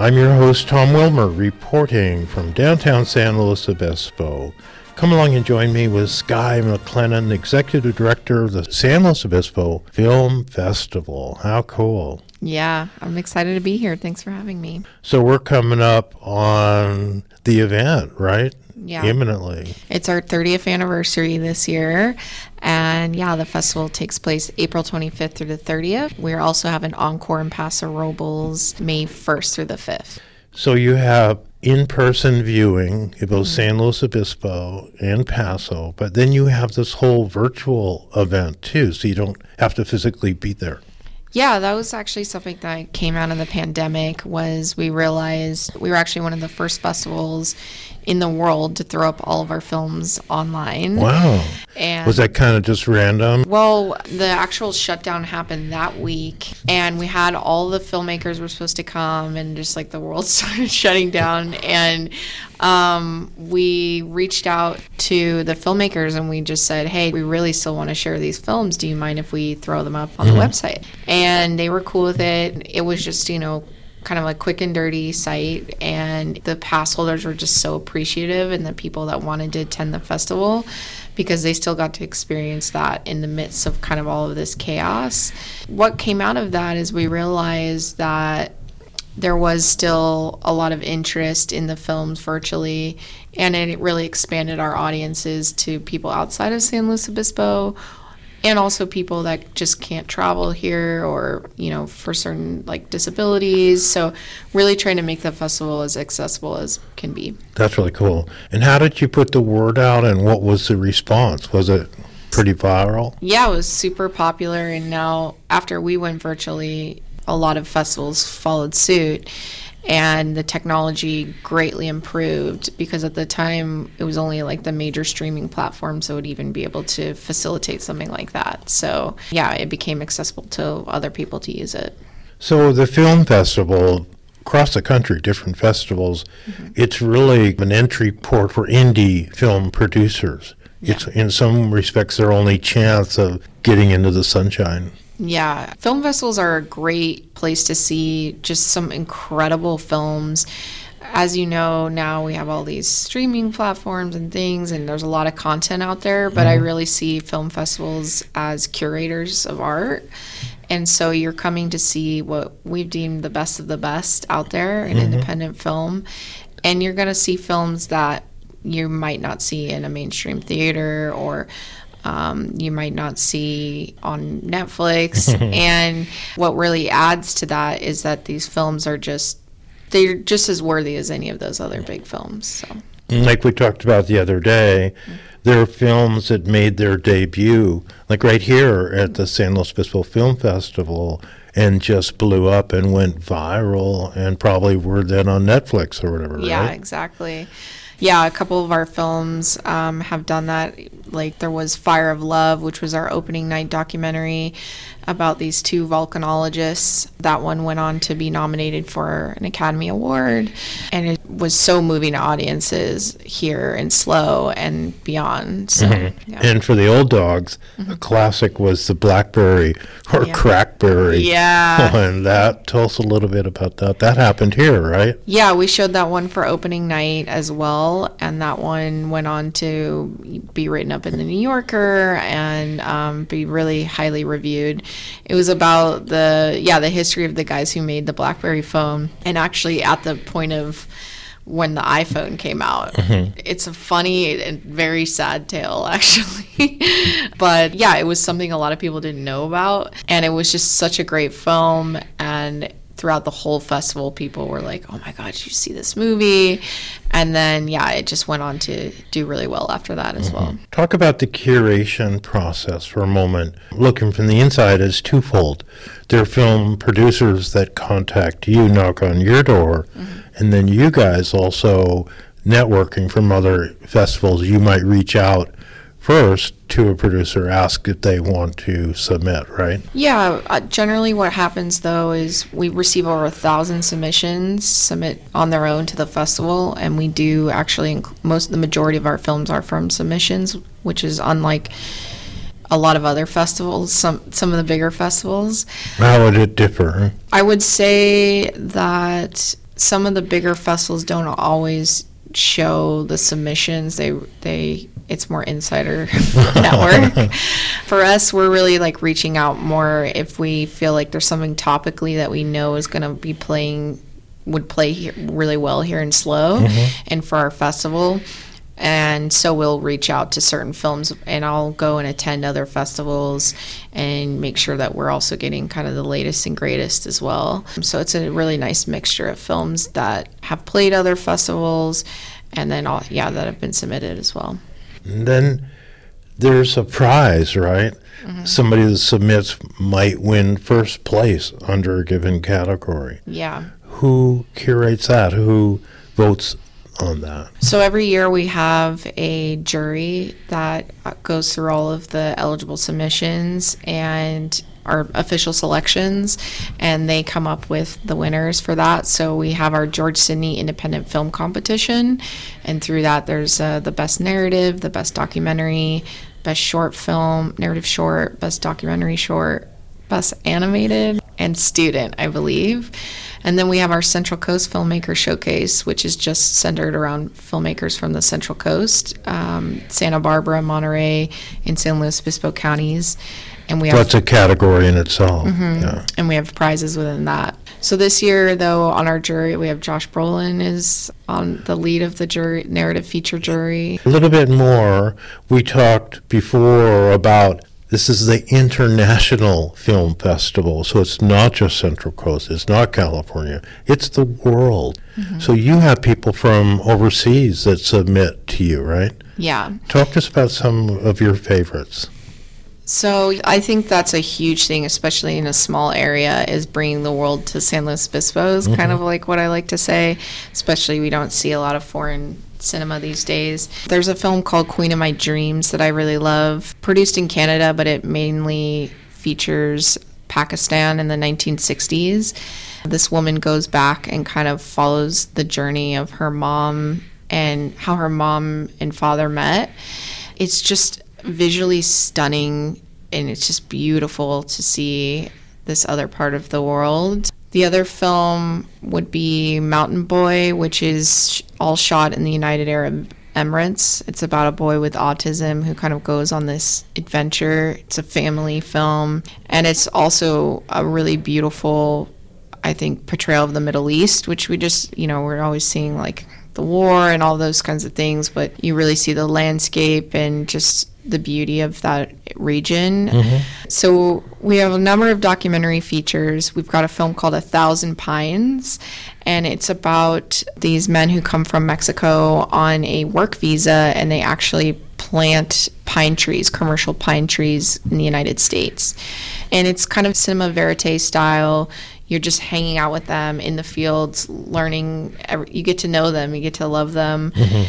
I'm your host, Tom Wilmer, reporting from downtown San Luis Obispo. Come along and join me with Skye McLennan, Executive Director of the San Luis Obispo Film Festival. How cool. Yeah, I'm excited to be here. Thanks for having me. So we're coming up on the event, right? Yeah. Imminently. It's our 30th anniversary this year. And yeah, the festival takes place April 25th through the 30th. We also have an encore in Paso Robles May 1st through the 5th. So you have in-person viewing in both San Luis Obispo and Paso, but then you have this whole virtual event too, so you don't have to physically be there. Yeah, that was actually something that came out of the pandemic. Was we realized we were actually one of the first festivals in the world to throw up all of our films online. Wow. And was that kind of just random? Well, the actual shutdown happened that week, and we had all the filmmakers were supposed to come, and just like the world started shutting down. And we reached out to the filmmakers, and we just said, hey, we really still want to share these films. Do you mind if we throw them up on the website? And they were cool with it. It was just, kind of a quick and dirty site, and the pass holders were just so appreciative, and the people that wanted to attend the festival, because they still got to experience that in the midst of kind of all of this chaos. What came out of that is we realized that there was still a lot of interest in the films virtually, and it really expanded our audiences to people outside of San Luis Obispo, and also people that just can't travel here, or, for certain disabilities. So really trying to make the festival as accessible as can be. That's really cool. And how did you put the word out, and what was the response? Was it pretty viral? Yeah, it was super popular. And now after we went virtually, a lot of festivals followed suit. And the technology greatly improved, because at the time it was only the major streaming platforms that would even be able to facilitate something like that. So yeah, it became accessible to other people to use it. So the film festival, across the country, different festivals, it's really an entry port for indie film producers. Yeah. It's in some respects their only chance of getting into the sunshine. Yeah, film festivals are a great place to see just some incredible films. As you know, now we have all these streaming platforms and things, and there's a lot of content out there, but I really see film festivals as curators of art. And so you're coming to see what we've deemed the best of the best out there in independent film, and you're going to see films that you might not see in a mainstream theater, or you might not see on Netflix. And what really adds to that is that these films are they're just as worthy as any of those other big films. So, like we talked about the other day, there are films that made their debut, like right here at the San Luis Obispo Film Festival, and just blew up and went viral, and probably were then on Netflix or whatever, yeah, right? exactly. Yeah, a couple of our films have done that. Like there was Fire of Love, which was our opening night documentary about these two volcanologists. That one went on to be nominated for an Academy Award, and it was so moving to audiences here in SLO and beyond. So, yeah. And for the old dogs, a classic was the Blackberry or Crackberry. Yeah. And tell us a little bit about that. That happened here, right? Yeah, we showed that one for opening night as well, and that one went on to be written up in the New Yorker and be really highly reviewed. It was about the history of the guys who made the BlackBerry phone, and actually at the point of when the iPhone came out. It's a funny and very sad tale, actually. But yeah, it was something a lot of people didn't know about, and it was just such a great film. And throughout the whole festival, people were like, oh my God, did you see this movie? And then, it just went on to do really well after that as well. Talk about the curation process for a moment. Looking from the inside is twofold. There are film producers that contact you, knock on your door, and then you guys also networking from other festivals. You might reach out first to a producer, ask if they want to submit, right? Yeah, generally what happens though is we receive over 1,000 submissions, submit on their own to the festival, and we do actually, the majority of our films are from submissions, which is unlike a lot of other festivals, some of the bigger festivals. How would it differ? I would say that some of the bigger festivals don't always show the submissions. They it's more insider network. For us, we're really like reaching out more if we feel like there's something topically that we know is going to be would play here, really well here in SLO and for our festival. And so we'll reach out to certain films, and I'll go and attend other festivals and make sure that we're also getting kind of the latest and greatest as well. So it's a really nice mixture of films that have played other festivals and then that have been submitted as well. And then there's a prize, right? Somebody that submits might win first place under a given category. Yeah. Who curates that? Who votes on that? So every year we have a jury that goes through all of the eligible submissions and our official selections, and they come up with the winners for that. So we have our George Sidney Independent Film Competition, and through that there's the best narrative, the best documentary, best short film, narrative short, best documentary short, best animated, and student, I believe. And then we have our Central Coast Filmmaker Showcase, which is just centered around filmmakers from the Central Coast, Santa Barbara, Monterey, and San Luis Obispo counties. And we have That's a category in itself. Yeah. and we have prizes within that. So this year, though, on our jury, we have Josh Brolin is on the lead of the jury, narrative feature jury. A little bit more, we talked before about this is the International Film Festival, so it's not just Central Coast, it's not California, it's the world. So you have people from overseas that submit to you, right? Yeah. Talk to us about some of your favorites. So I think that's a huge thing, especially in a small area, is bringing the world to San Luis Obispo is kind of like what I like to say, especially we don't see a lot of foreign cinema these days. There's a film called Queen of My Dreams that I really love, produced in Canada, but it mainly features Pakistan in the 1960s. This woman goes back and kind of follows the journey of her mom and how her mom and father met. It's just visually stunning, and it's just beautiful to see this other part of the world. The other film would be Mountain Boy, which is all shot in the United Arab Emirates. It's about a boy with autism who kind of goes on this adventure. It's a family film, and it's also a really beautiful, I think, portrayal of the Middle East, which we just, we're always seeing like the war and all those kinds of things, but you really see the landscape and just the beauty of that region. So we have a number of documentary features. We've got a film called 1,000 Pines, and it's about these men who come from Mexico on a work visa, and they actually plant pine trees, commercial pine trees in the United States. And it's kind of cinema verite style. You're just hanging out with them in the fields, learning. You get to know them. You get to love them.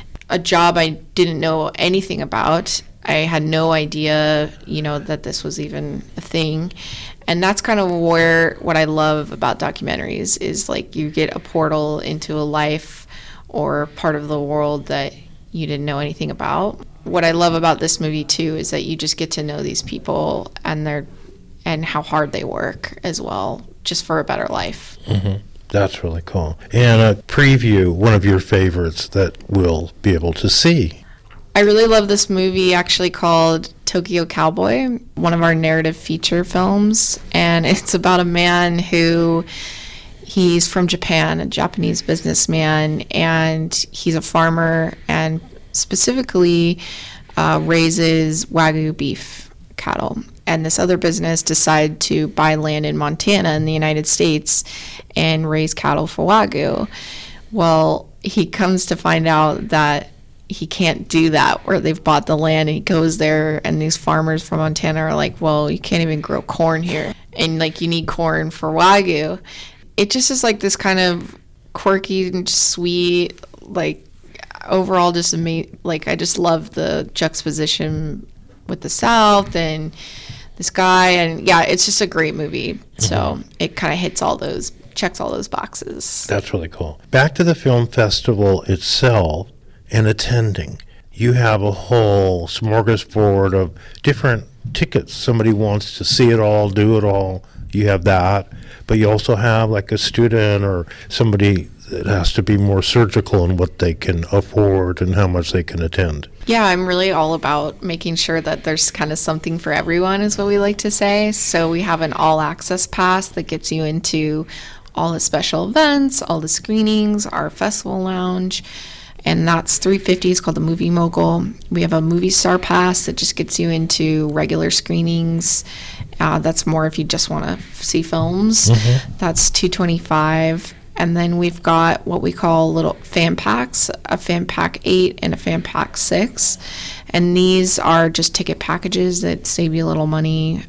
A job I didn't know anything about. I had no idea, that this was even a thing. And that's kind of what I love about documentaries is like you get a portal into a life or part of the world that you didn't know anything about. What I love about this movie too is that you just get to know these people and how hard they work as well, just for a better life. That's really cool. And a preview, one of your favorites that we'll be able to see. I really love this movie actually called Tokyo Cowboy, one of our narrative feature films. And it's about a man he's from Japan, a Japanese businessman, and he's a farmer and specifically raises Wagyu beef cattle. And this other business decided to buy land in Montana in the United States and raise cattle for Wagyu. Well, he comes to find out that he can't do that, where they've bought the land and he goes there and these farmers from Montana are like, well, you can't even grow corn here. And like, you need corn for Wagyu. It just is like this kind of quirky and sweet, like overall just amazing. Like, I just love the juxtaposition with the South and this guy. And yeah, it's just a great movie. So it kind of checks all those boxes. That's really cool. Back to the film festival itself. And attending, you have a whole smorgasbord of different tickets. Somebody wants to see it all, do it all. You have that, but you also have like a student or somebody it has to be more surgical in what they can afford and how much they can attend. Yeah, I'm really all about making sure that there's kind of something for everyone, is what we like to say. So we have an all-access pass that gets you into all the special events, all the screenings, our festival lounge, and that's $350. It's called the Movie Mogul. We have a Movie Star Pass that just gets you into regular screenings. That's more if you just want to see films. That's $225. And then we've got what we call little fan packs, a fan pack 8 and a fan pack 6. And these are just ticket packages that save you a little money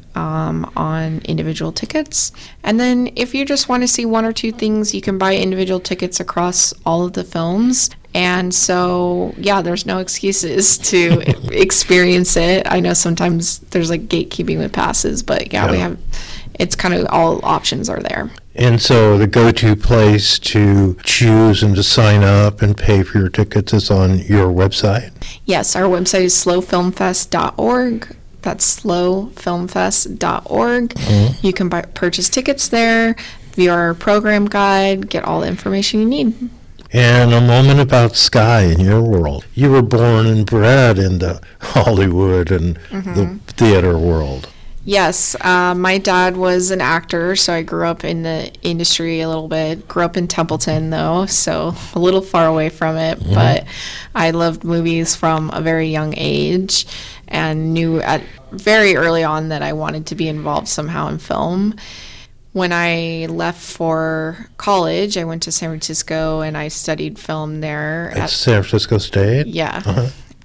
on individual tickets. And then if you just want to see one or two things, you can buy individual tickets across all of the films. And so, yeah, there's no excuses to experience it. I know sometimes there's like gatekeeping with passes, but yeah, we have, it's kind of all options are there. And so the go-to place to choose and to sign up and pay for your tickets is on your website? Yes, our website is slowfilmfest.org. That's slowfilmfest.org. You can purchase tickets there, view our program guide, get all the information you need. And a moment about Sky in your world. You were born and bred into Hollywood and the theater world. Yes, my dad was an actor, so I grew up in the industry a little bit. Grew up in Templeton, though, so a little far away from it. But I loved movies from a very young age and knew at very early on that I wanted to be involved somehow in film. When I left for college, I went to San Francisco and I studied film there. At San Francisco State? Yeah.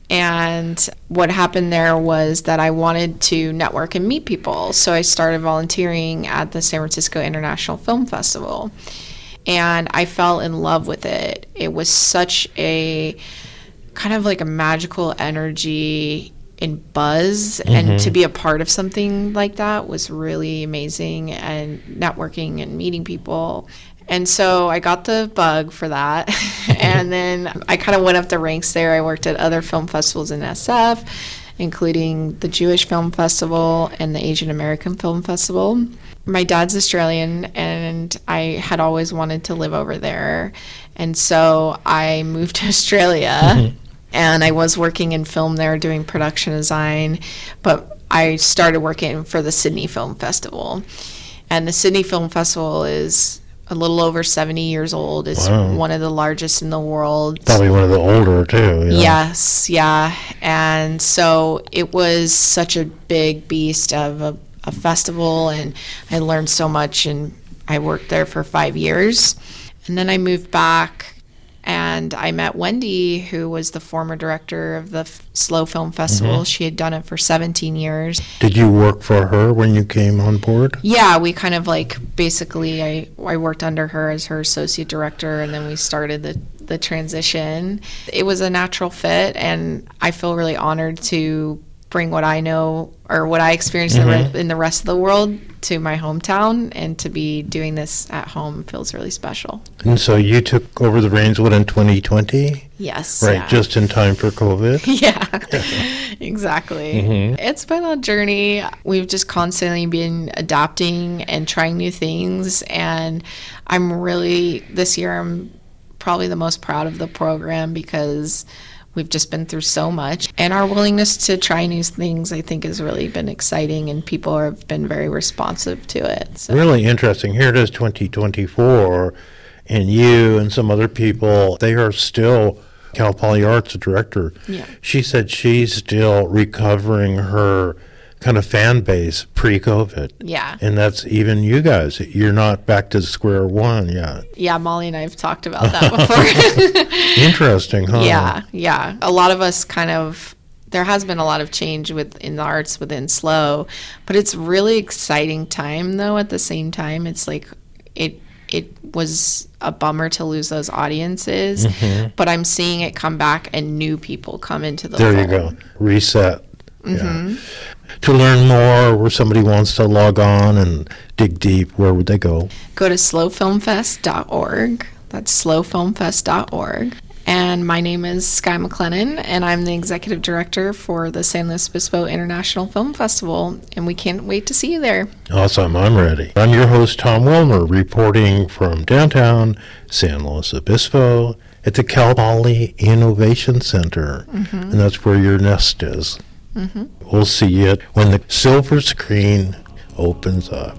And what happened there was that I wanted to network and meet people. So I started volunteering at the San Francisco International Film Festival. And I fell in love with it. It was such a kind of like a magical energy and buzz. And to be a part of something like that was really amazing, and networking and meeting people. And so I got the bug for that. And then I kind of went up the ranks there. I worked at other film festivals in SF, including the Jewish Film Festival and the Asian American Film Festival. My dad's Australian, and I had always wanted to live over there. And so I moved to Australia, and I was working in film there doing production design, but I started working for the Sydney Film Festival. And the Sydney Film Festival is a little over 70 years old. It's one of the largest in the world. Probably one of the older, too. Yes, yeah. And so it was such a big beast of a festival, and I learned so much, and I worked there for 5 years. And then I moved back, and I met Wendy, who was the former director of the Slow Film Festival. She had done it for 17 years. Did you work for her when you came on board? Yeah, we kind of like basically I worked under her as her associate director, and then we started the transition. It was a natural fit, and I feel really honored to bring what I know or what I experienced in the rest of the world to my hometown, and to be doing this at home feels really special. And so you took over the reins, what, in 2020? Yes. Right, yeah. just in time for COVID? Yeah, exactly. It's been a journey. We've just constantly been adapting and trying new things, and this year I'm probably the most proud of the program because we've just been through so much, and our willingness to try new things, I think, has really been exciting, and people have been very responsive to it. So. Really interesting. Here it is, 2024, and you and some other people, they are still, Cal Poly Arts, the director, she said she's still recovering her kind of fan base pre-COVID. Yeah. And that's even you guys. You're not back to square one yet. Yeah, Molly and I have talked about that before. Interesting, huh? Yeah. A lot of us there has been a lot of change in the arts within Slow, but it's really exciting time, though, at the same time. It's like it was a bummer to lose those audiences, but I'm seeing it come back and new people come into the fold. There you go. Reset. Yeah. To learn more, or somebody wants to log on and dig deep, where would they go? Go to slowfilmfest.org. That's slowfilmfest.org. And my name is Sky McLennan, and I'm the executive director for the San Luis Obispo International Film Festival, and we can't wait to see you there. Awesome, I'm ready. I'm your host, Tom Wilmer, reporting from downtown San Luis Obispo at the Cal Poly Innovation Center, and that's where your nest is. We'll see you when the silver screen opens up.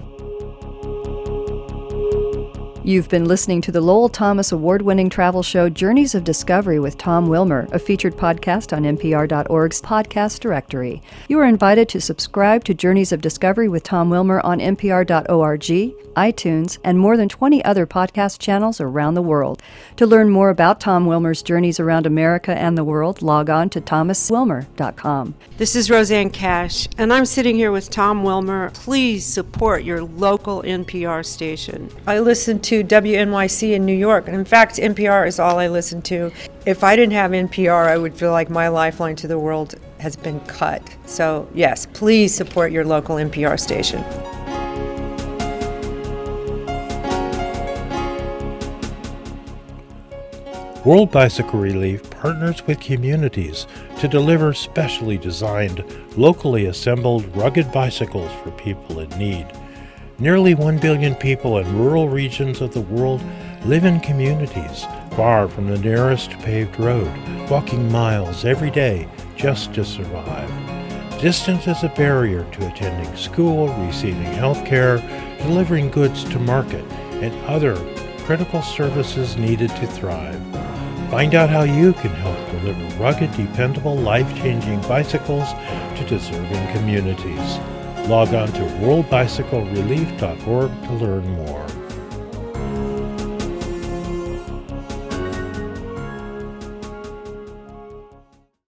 You've been listening to the Lowell Thomas award-winning travel show Journeys of Discovery with Tom Wilmer, a featured podcast on NPR.org's podcast directory. You are invited to subscribe to Journeys of Discovery with Tom Wilmer on NPR.org, iTunes, and more than 20 other podcast channels around the world. To learn more about Tom Wilmer's journeys around America and the world, log on to thomaswilmer.com. This is Roseanne Cash, and I'm sitting here with Tom Wilmer. Please support your local NPR station. I listen to WNYC in New York, and in fact, NPR is all I listen to. If I didn't have NPR, I would feel like my lifeline to the world has been cut. So yes, please support your local NPR station. World Bicycle Relief partners with communities to deliver specially designed, locally assembled rugged bicycles for people in need. Nearly 1 billion people in rural regions of the world live in communities far from the nearest paved road, walking miles every day just to survive. Distance is a barrier to attending school, receiving health care, delivering goods to market, and other critical services needed to thrive. Find out how you can help deliver rugged, dependable, life-changing bicycles to deserving communities. Log on to worldbicyclerelief.org to learn more.